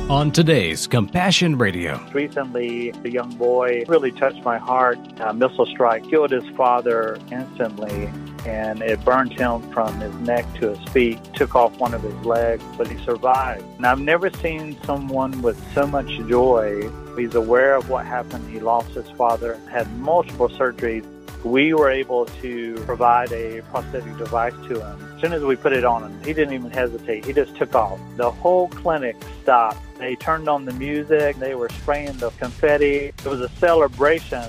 on today's Compassion Radio. Recently, a young boy really touched my heart. A missile strike killed his father instantly, and it burned him from his neck to his feet, took off one of his legs, but he survived. And I've never seen someone with so much joy. He's aware of what happened. He lost his father, had multiple surgeries. We were able to provide a prosthetic device to him. As soon as we put it on him, he didn't even hesitate. He just took off. The whole clinic stopped. They turned on the music. They were spraying the confetti. It was a celebration.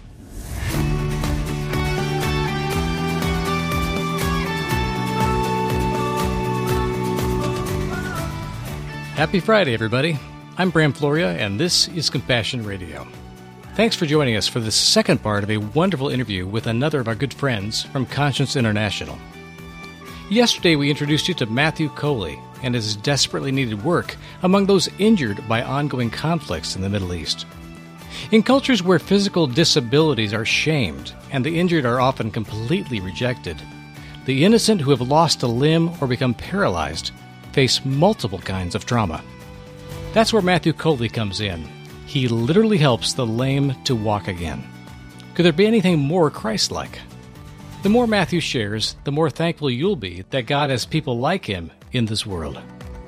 Happy Friday, everybody. I'm Bram Floria, and this is Compassion Radio. Thanks for joining us for the second part of a wonderful interview with another of our good friends from Conscience International. Yesterday, we introduced you to Matthew Coley and his desperately needed work among those injured by ongoing conflicts in the Middle East. In cultures where physical disabilities are shamed and the injured are often completely rejected, the innocent who have lost a limb or become paralyzed face multiple kinds of trauma. That's where Matthew Coley comes in. He literally helps the lame to walk again. Could there be anything more Christ-like? The more Matthew shares, the more thankful you'll be that God has people like him in this world.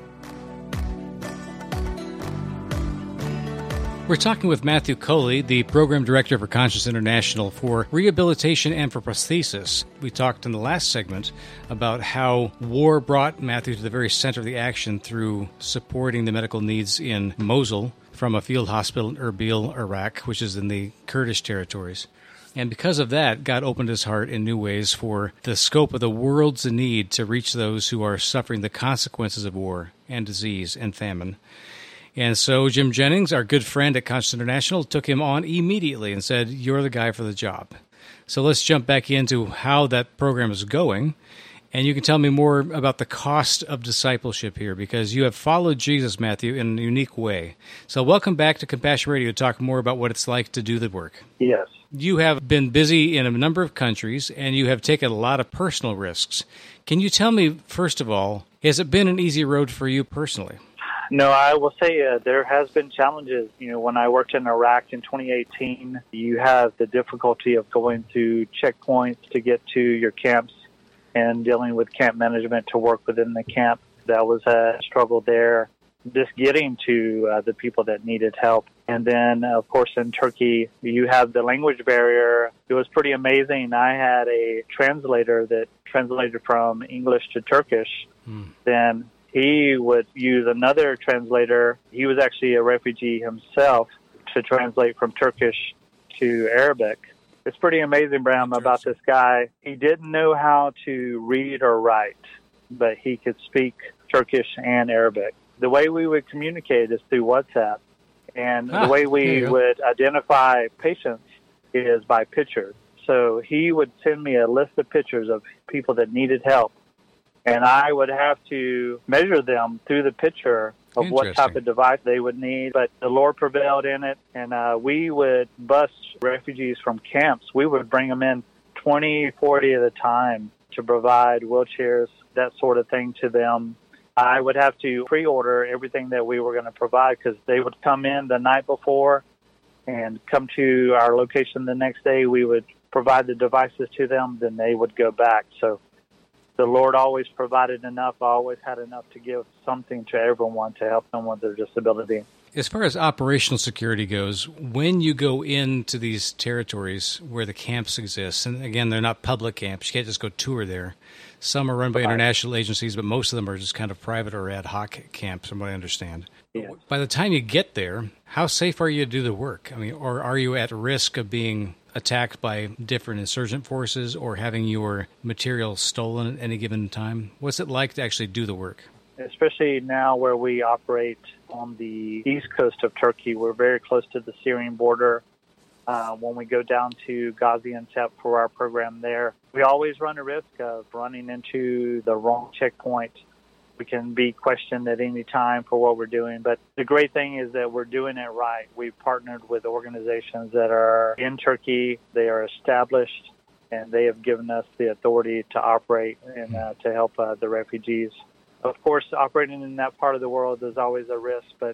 We're talking with Matthew Coley, the Program Director for Conscience International for Rehabilitation and for Prosthesis. We talked in the last segment about how war brought Matthew to the very center of the action through supporting the medical needs in Mosul from a field hospital in Erbil, Iraq, which is in the Kurdish territories. And because of that, God opened his heart in new ways for the scope of the world's need to reach those who are suffering the consequences of war and disease and famine. And so Jim Jennings, our good friend at Conscience International, took him on immediately and said, "You're the guy for the job." So let's jump back into how that program is going. And you can tell me more about the cost of discipleship here, because you have followed Jesus, Matthew, in a unique way. So welcome back to Compassion Radio to talk more about what it's like to do the work. Yes. You have been busy in a number of countries, and you have taken a lot of personal risks. Can you tell me, first of all, has it been an easy road for you personally? No, I will say there has been challenges. You know, when I worked in Iraq in 2018, you have the difficulty of going through checkpoints to get to your camps and dealing with camp management to work within the camp. That was a struggle there, just getting to the people that needed help. And then, of course, in Turkey, you have the language barrier. It was pretty amazing. I had a translator that translated from English to Turkish. Then he would use another translator. He was actually a refugee himself to translate from Turkish to Arabic. It's pretty amazing, Bram, about this guy. He didn't know how to read or write, but he could speak Turkish and Arabic. The way we would communicate is through WhatsApp, and the way we would identify patients is by pictures. So he would send me a list of pictures of people that needed help, and I would have to measure them through the picture of what type of device they would need. But the Lord prevailed in it, and we would bus refugees from camps. We would bring them in 20, 40 at a time to provide wheelchairs, that sort of thing to them. I would have to pre-order everything that we were going to provide, because they would come in the night before and come to our location the next day. We would provide the devices to them, then they would go back. So the Lord always provided enough. I always had enough to give something to everyone to help them with their disability. As far as operational security goes, when you go into these territories where the camps exist, and again, they're not public camps, you can't just go tour there. Some are run by international agencies, but most of them are just kind of private or ad hoc camps, from what I understand. Yeah. By the time you get there, how safe are you to do the work? I mean, or are you at risk of being attacked by different insurgent forces or having your material stolen at any given time? What's it like to actually do the work? Especially now where we operate on the east coast of Turkey, we're very close to the Syrian border. When we go down to Gaziantep for our program there, we always run a risk of running into the wrong checkpoint. We can be questioned at any time for what we're doing. But the great thing is that we're doing it right. We've partnered with organizations that are in Turkey. They are established, and they have given us the authority to operate and to help the refugees. Of course, operating in that part of the world is always a risk, but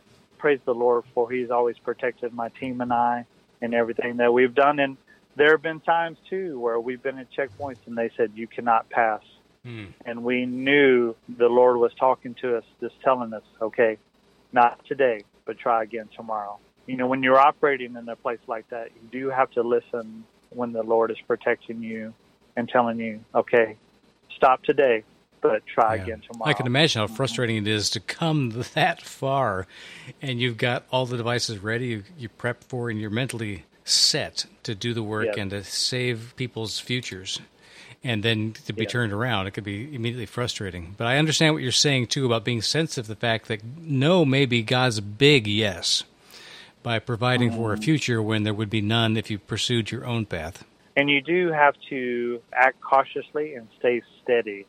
praise the Lord for He's always protected my team and I and everything that we've done. And there have been times, too, where we've been at checkpoints and they said, you cannot pass. And we knew the Lord was talking to us, just telling us, okay, not today, but try again tomorrow. You know, when you're operating in a place like that, you do have to listen when the Lord is protecting you and telling you, okay, stop today, but try again tomorrow. I can imagine how frustrating it is to come that far and you've got all the devices ready, you prep for, and you're mentally set to do the work and to save people's futures. And then to be turned around, it could be immediately frustrating. But I understand what you're saying, too, about being sensitive to the fact that no may be God's big yes by providing for a future when there would be none if you pursued your own path. And you do have to act cautiously and stay steady.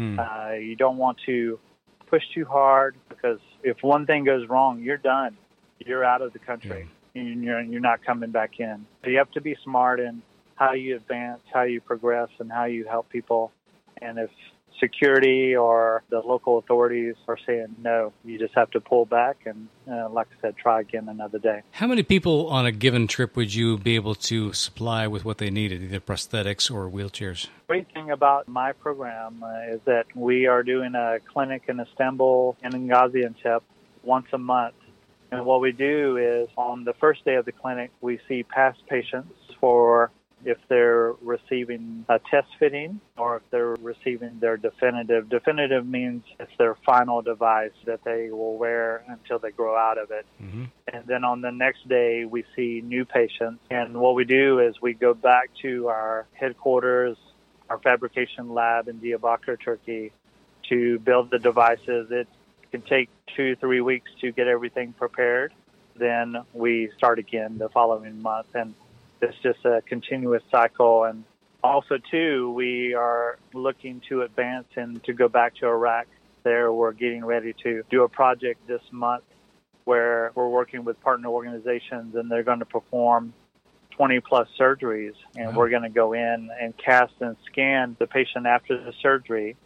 You don't want to push too hard, because if one thing goes wrong, you're done. You're out of the country, and you're not coming back in. So you have to be smart in how you advance, how you progress, and how you help people. And if security or the local authorities are saying no, you just have to pull back and, like I said, try again another day. How many people on a given trip would you be able to supply with what they needed, either prosthetics or wheelchairs? The great thing about my program is that we are doing a clinic in Istanbul and in Gaziantep once a month. And what we do is on the first day of the clinic, we see past patients for if they're receiving a test fitting or if they're receiving their definitive. Definitive means it's their final device that they will wear until they grow out of it. And then on the next day, we see new patients. And what we do is we go back to our headquarters, our fabrication lab in Diyarbakir, Turkey, to build the devices. It can take 2-3 weeks to get everything prepared. Then we start again the following month. And it's just a continuous cycle. And also, too, we are looking to advance and to go back to Iraq. There, we're getting ready to do a project this month where we're working with partner organizations, and they're going to perform 20-plus surgeries. And we're going to go in and cast and scan the patient after the surgery.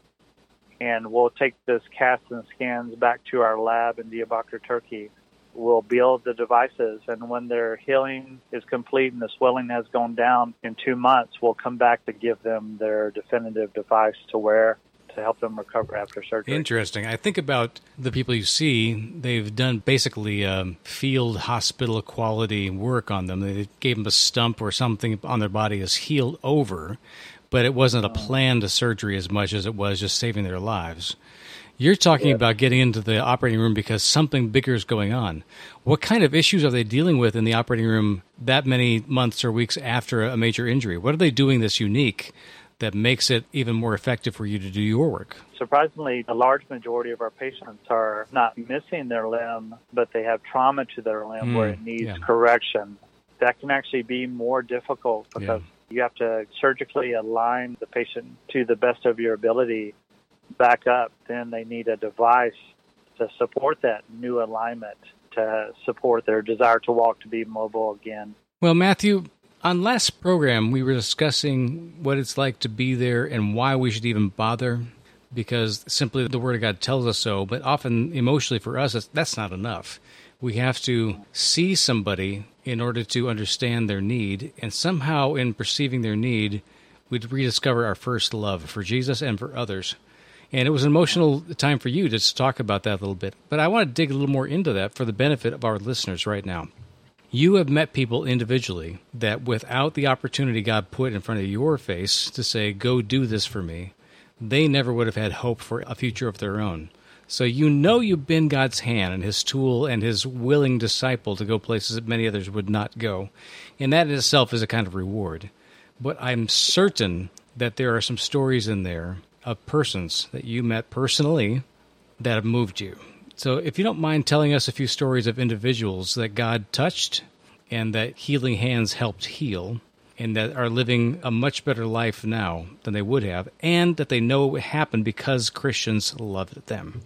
And we'll take those casts and scans back to our lab in Diyarbakir, Turkey. We'll build the devices, and when their healing is complete and the swelling has gone down in 2 months, we'll come back to give them their definitive device to wear to help them recover after surgery. Interesting. I think about the people you see, they've done basically field hospital quality work on them. They gave them a stump or something on their body is healed over, but it wasn't a planned surgery as much as it was just saving their lives. You're talking about getting into the operating room because something bigger is going on. What kind of issues are they dealing with in the operating room that many months or weeks after a major injury? What are they doing that's unique that makes it even more effective for you to do your work? Surprisingly, a large majority of our patients are not missing their limb, but they have trauma to their limb where it needs correction. That can actually be more difficult because you have to surgically align the patient to the best of your ability back up. Then they need a device to support that new alignment, to support their desire to walk, to be mobile again. Well, Matthew, on last program, we were discussing what it's like to be there and why we should even bother, because simply the Word of God tells us so, but often emotionally for us, that's not enough. We have to see somebody in order to understand their need, and somehow in perceiving their need, we'd rediscover our first love for Jesus and for others. And it was an emotional time for you to talk about that a little bit. But I want to dig a little more into that for the benefit of our listeners right now. You have met people individually that without the opportunity God put in front of your face to say, go do this for me, they never would have had hope for a future of their own. So you know you've been God's hand and His tool and His willing disciple to go places that many others would not go. And that in itself is a kind of reward. But I'm certain that there are some stories in there of persons that you met personally that have moved you. So if you don't mind telling us a few stories of individuals that God touched and that healing hands helped heal and that are living a much better life now than they would have, and that they know it happened because Christians loved them.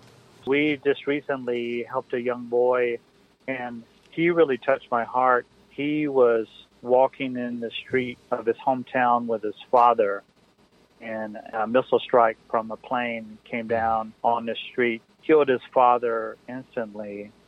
We just recently helped a young boy, and he really touched my heart. He was walking in the street of his hometown with his father, and a missile strike from a plane came down on the street, killed his father instantly.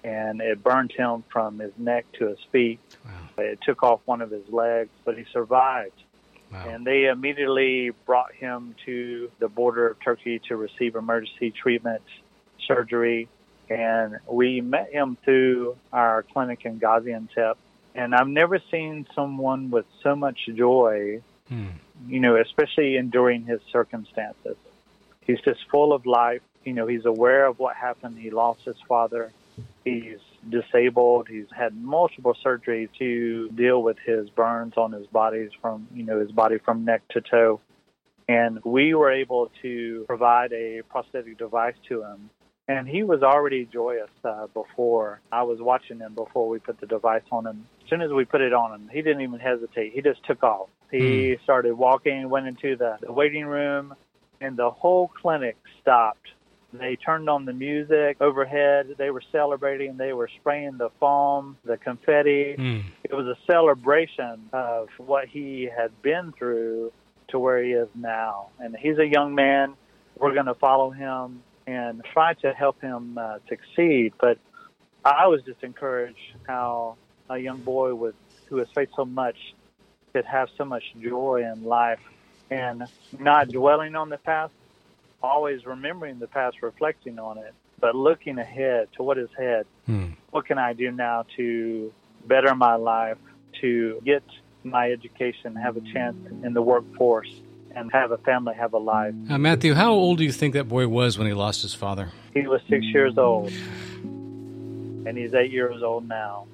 and it burned him from his neck to his feet. Wow. It took off one of his legs, but he survived. Wow. And they immediately brought him to the border of Turkey to receive emergency treatment, surgery, and we met him through our clinic in Gaziantep. And I've never seen someone with so much joy, especially enduring his circumstances. He's just full of life. He's aware of what happened. He lost his father. He's disabled. He's had multiple surgeries to deal with his burns on his body from neck to toe. And we were able to provide a prosthetic device to him. And he was already joyous before. I was watching him before we put the device on him. As soon as we put it on him, he didn't even hesitate. He just took off. He started walking, went into the waiting room, and the whole clinic stopped. They turned on the music overhead. They were celebrating. They were spraying the foam, the confetti. It was a celebration of what he had been through to where he is now. And he's a young man. We're going to follow him and try to help him succeed. But I was just encouraged how a young boy who has faced so much could have so much joy in life and not dwelling on the past, always remembering the past, reflecting on it, but looking ahead to what is ahead. What can I do now to better my life, to get my education, have a chance in the workforce, and have a family, have a life. Matthew, how old do you think that boy was when he lost his father? He was 6 years old, and he's 8 years old now.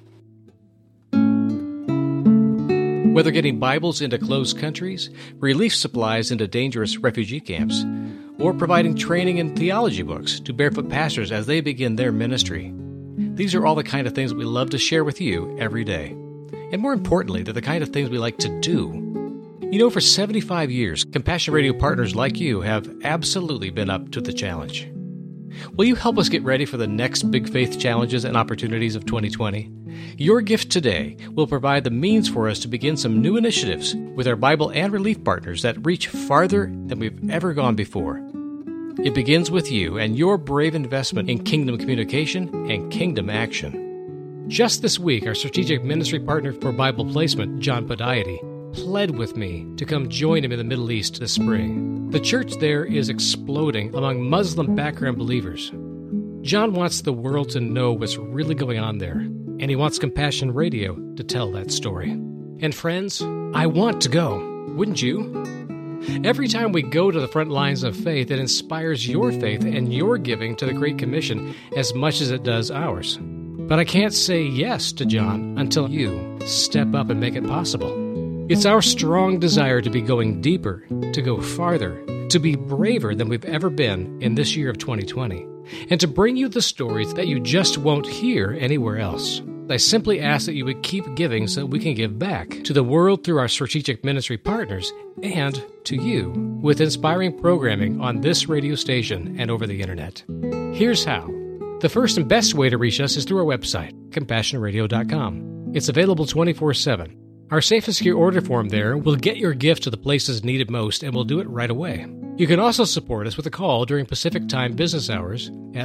Whether getting Bibles into closed countries, relief supplies into dangerous refugee camps, or providing training in theology books to barefoot pastors as they begin their ministry. These are all the kind of things we love to share with you every day. And more importantly, they're the kind of things we like to do. For 75 years, Compassion Radio partners like you have absolutely been up to the challenge. Will you help us get ready for the next big faith challenges and opportunities of 2020? Your gift today will provide the means for us to begin some new initiatives with our Bible and relief partners that reach farther than we've ever gone before. It begins with you and your brave investment in kingdom communication and kingdom action. Just this week, our strategic ministry partner for Bible placement, John Podiety, pled with me to come join him in the Middle East this spring. The church there is exploding among Muslim background believers. John wants the world to know what's really going on there, and he wants Compassion Radio to tell that story. And friends, I want to go. Wouldn't you? Every time we go to the front lines of faith, it inspires your faith and your giving to the Great Commission as much as it does ours. But I can't say yes to John until you step up and make it possible. It's our strong desire to be going deeper, to go farther, to be braver than we've ever been in this year of 2020, and to bring you the stories that you just won't hear anywhere else. I simply ask that you would keep giving so that we can give back to the world through our strategic ministry partners and to you with inspiring programming on this radio station and over the internet. Here's how. The first and best way to reach us is through our website, CompassionRadio.com. It's available 24/7. Our safe and secure order form there will get your gift to the places needed most, and we'll do it right away. You can also support us with a call during Pacific Time business hours at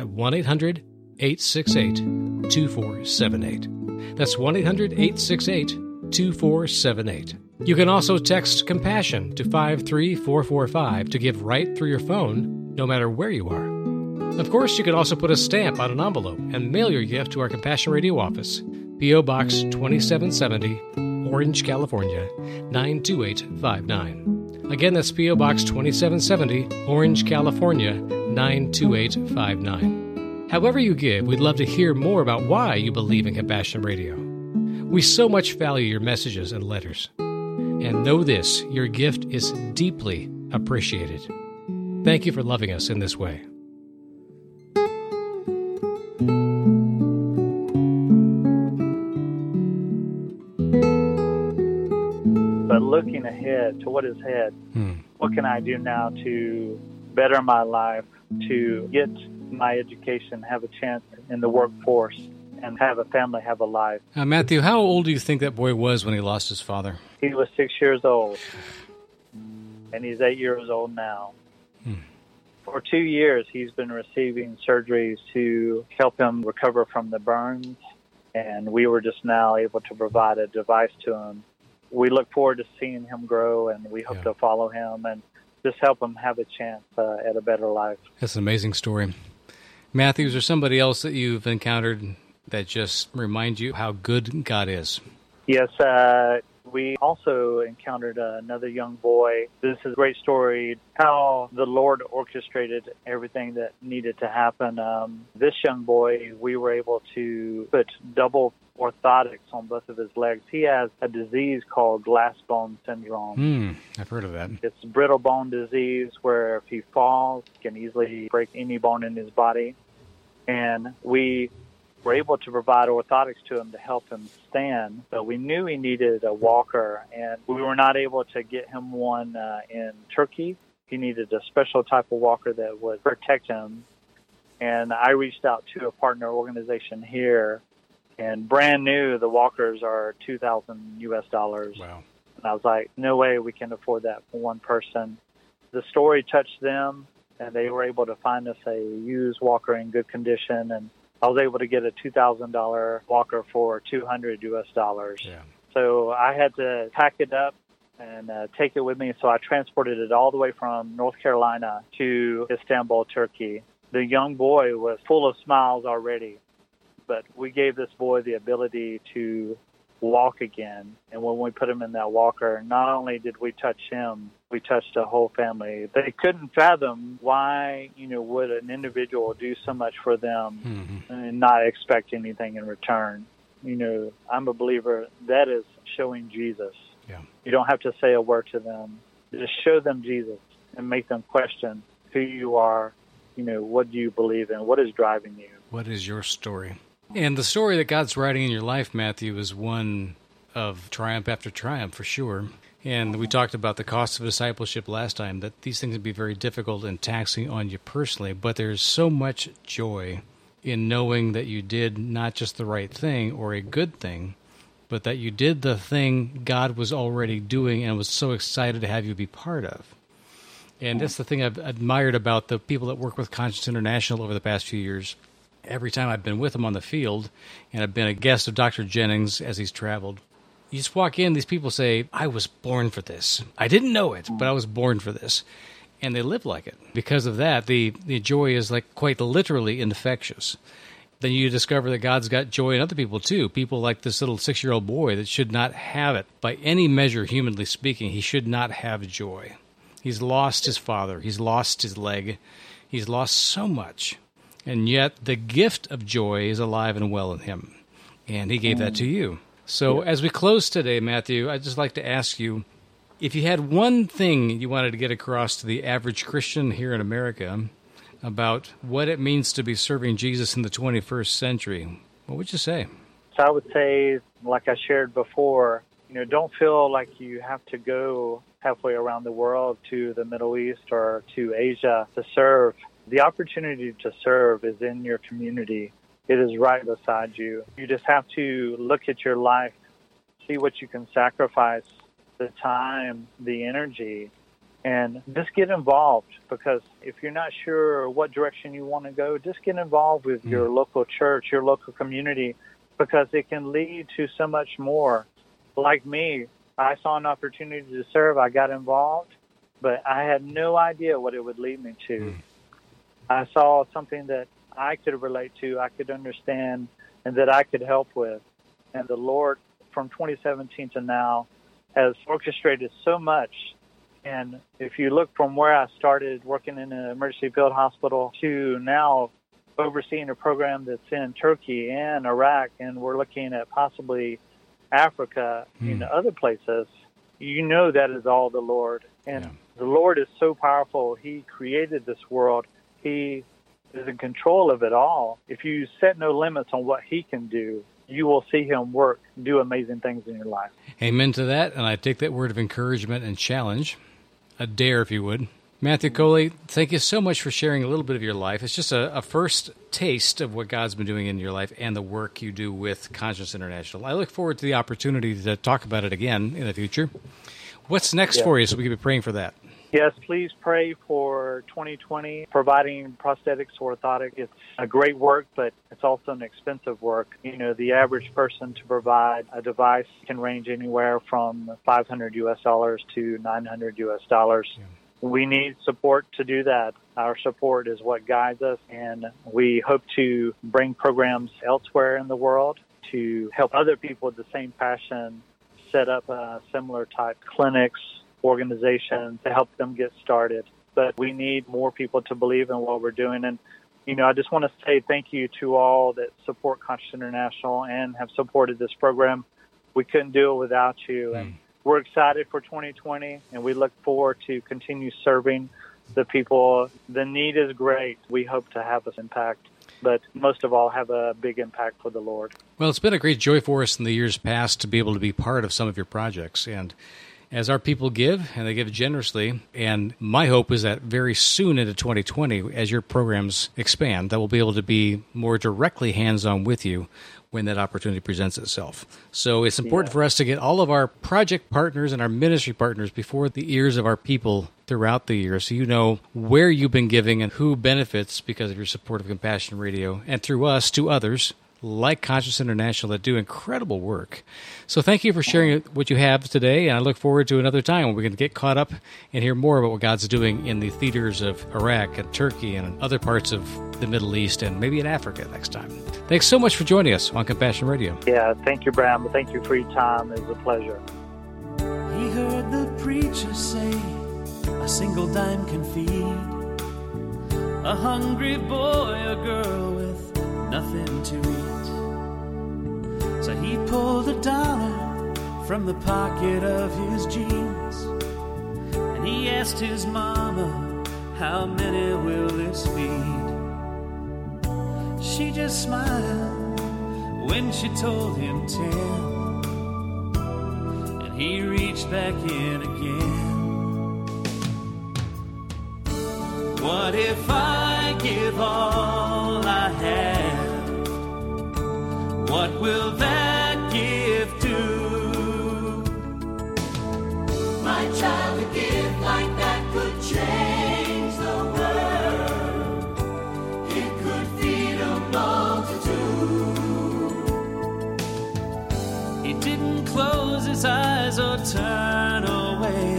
1-800-868-2478. That's 1-800-868-2478. You can also text Compassion to 53445 to give right through your phone, no matter where you are. Of course, you can also put a stamp on an envelope and mail your gift to our Compassion Radio office, P.O. Box 2770, Orange, California, 92859. Again, that's P.O. Box 2770, Orange, California, 92859. However you give, we'd love to hear more about why you believe in Compassion Radio. We so much value your messages and letters. And know this, your gift is deeply appreciated. Thank you for loving us in this way. But looking ahead to what is ahead, what can I do now to better my life, to get my education, have a chance in the workforce, and have a family, have a life. Matthew, how old do you think that boy was when he lost his father? He was 6 years old, and he's 8 years old now. For 2 years, he's been receiving surgeries to help him recover from the burns, and we were just now able to provide a device to him. We look forward to seeing him grow, and we hope to follow him and just help him have a chance at a better life. That's an amazing story. Matthew, is there somebody else that you've encountered that just reminds you how good God is? Yes, we also encountered another young boy. This is a great story, how the Lord orchestrated everything that needed to happen. This young boy, we were able to put double orthotics on both of his legs. He has a disease called glass bone syndrome. I've heard of that. It's brittle bone disease where if he falls, he can easily break any bone in his body. And we were able to provide orthotics to him to help him stand, but we knew he needed a walker, and we were not able to get him one in Turkey. He needed a special type of walker that would protect him, and I reached out to a partner organization here, and brand new, the walkers are $2,000 US. Wow. And I was like, no way we can afford that for one person. The story touched them, and they were able to find us a used walker in good condition, and I was able to get a $2,000 walker for $200 US. Yeah. So I had to pack it up and take it with me. So I transported it all the way from North Carolina to Istanbul, Turkey. The young boy was full of smiles already, but we gave this boy the ability to walk again. And when we put him in that walker, not only did we touch him, we touched the whole family. They couldn't fathom why, would an individual do so much for them and not expect anything in return. I'm a believer that is showing Jesus. Yeah. You don't have to say a word to them. Just show them Jesus and make them question who you are, what do you believe in, what is driving you. What is your story? And the story that God's writing in your life, Matthew, is one of triumph after triumph, for sure. And we talked about the cost of discipleship last time, that these things can be very difficult and taxing on you personally, but there's so much joy in knowing that you did not just the right thing or a good thing, but that you did the thing God was already doing and was so excited to have you be part of. And that's the thing I've admired about the people that work with Conscience International over the past few years. Every time I've been with them on the field, and I've been a guest of Dr. Jennings as he's traveled, you just walk in, these people say, I was born for this. I didn't know it, but I was born for this. And they live like it. Because of that, the joy is like quite literally infectious. Then you discover that God's got joy in other people too. People like this little 6-year-old boy that should not have it. By any measure, humanly speaking, he should not have joy. He's lost his father. He's lost his leg. He's lost so much. And yet the gift of joy is alive and well in him. And he gave that to you. So as we close today, Matthew, I'd just like to ask you, if you had one thing you wanted to get across to the average Christian here in America about what it means to be serving Jesus in the 21st century, what would you say? So I would say, like I shared before, don't feel like you have to go halfway around the world to the Middle East or to Asia to serve. The opportunity to serve is in your community. It is right beside you. You just have to look at your life, see what you can sacrifice, the time, the energy, and just get involved. Because if you're not sure what direction you want to go, just get involved with your local church, your local community, because it can lead to so much more. Like me, I saw an opportunity to serve. I got involved, but I had no idea what it would lead me to. I saw something that I could relate to, I could understand, and that I could help with. And the Lord, from 2017 to now, has orchestrated so much. And if you look from where I started working in an emergency field hospital to now overseeing a program that's in Turkey and Iraq, and we're looking at possibly Africa and other places, that is all the Lord. And the Lord is so powerful. He created this world. He is in control of it all. If you set no limits on what he can do, you will see him work, do amazing things in your life. Amen to that, and I take that word of encouragement and challenge, a dare if you would. Matthew Coley, thank you so much for sharing a little bit of your life. It's just a first taste of what God's been doing in your life and the work you do with Conscience International. I look forward to the opportunity to talk about it again in the future. What's next for you so we can be praying for that? Yes, please pray for 2020. Providing prosthetics or orthotics, it's a great work, but it's also an expensive work. You know, the average person to provide a device can range anywhere from $500 to $900. Yeah. We need support to do that. Our support is what guides us, and we hope to bring programs elsewhere in the world to help other people with the same passion set up similar type clinics, organizations to help them get started. But we need more people to believe in what we're doing. And, you know, I just want to say thank you to all that support Conscious International and have supported this program. We couldn't do it without you. And we're excited for 2020, and we look forward to continue serving the people. The need is great. We hope to have this impact, but most of all, have a big impact for the Lord. Well, it's been a great joy for us in the years past to be able to be part of some of your projects. And as our people give, and they give generously, and my hope is that very soon into 2020, as your programs expand, that we'll be able to be more directly hands-on with you when that opportunity presents itself. So it's important for us to get all of our project partners and our ministry partners before the ears of our people throughout the year, so you know where you've been giving and who benefits because of your support of Compassion Radio, and through us to others like Conscious International that do incredible work. So thank you for sharing what you have today, and I look forward to another time when we can get caught up and hear more about what God's doing in the theaters of Iraq and Turkey and other parts of the Middle East and maybe in Africa next time. Thanks so much for joining us on Compassion Radio. Yeah, thank you, Bram. Thank you for your time. It was a pleasure. He heard the preacher say, a single dime can feed a hungry boy or girl with nothing to eat. So he pulled $1 from the pocket of his jeans, and he asked his mama, how many will this feed? She just smiled when she told him 10, and he reached back in again. What if I give all I have? What will that gift do? My child, a gift like that could change the world. It could feed a multitude. He didn't close his eyes or turn away.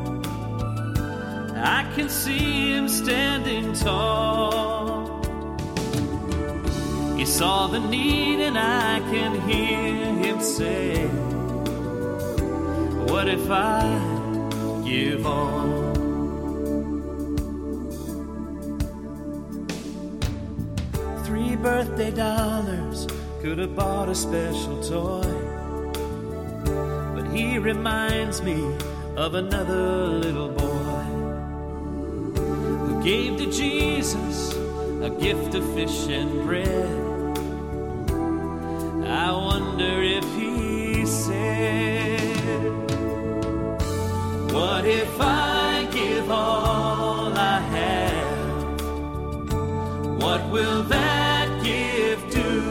I can see him standing tall. He saw the need, and I can hear him say, what if I give all? $3 birthday could have bought a special toy, but he reminds me of another little boy who gave to Jesus a gift of fish and bread. I wonder if he said, what if I give all I have? What will that gift do?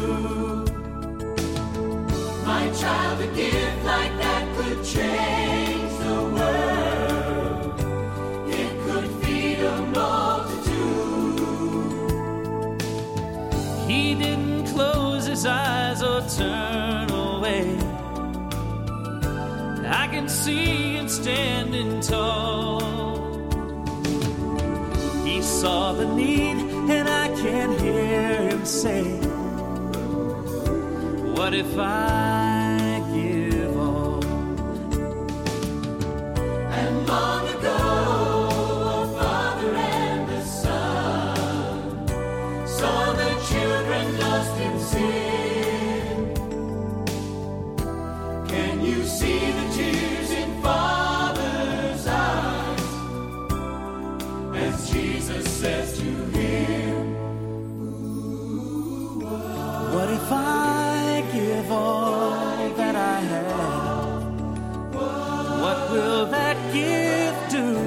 My child, a gift like that could change the world. It could feed a multitude. He didn't close his eyes or turn away. I can see him standing tall. He saw the need, and I can hear him say, what if I give all? And long ago, a father and a son saw the children lost in sin. Can you see the tears in Father's eyes as Jesus says to him, what if I give all that I have? What will that gift do?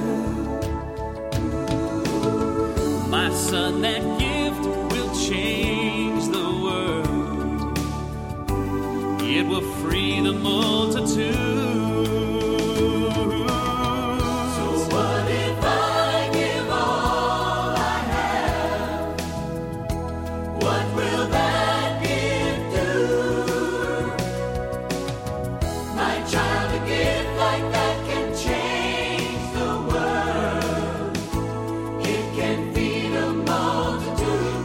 My son, that gift will change the world. It will free the multitude. so what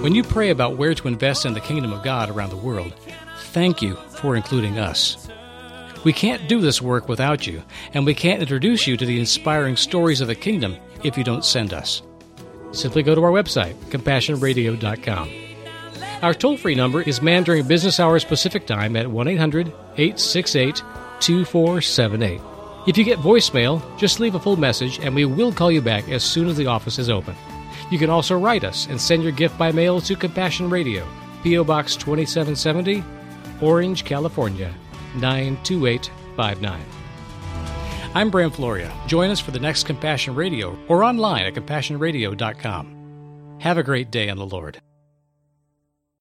When you pray about where to invest in the kingdom of God around the world, thank you for including us. We can't do this work without you, and we can't introduce you to the inspiring stories of the kingdom if you don't send us. Simply go to our website, CompassionRadio.com. Our toll-free number is manned during business hours Pacific Time at 1-800-868-2478. If you get voicemail, just leave a full message and we will call you back as soon as the office is open. You can also write us and send your gift by mail to Compassion Radio, P.O. Box 2770, Orange, California, 92859. I'm Bram Floria. Join us for the next Compassion Radio or online at CompassionRadio.com. Have a great day in the Lord.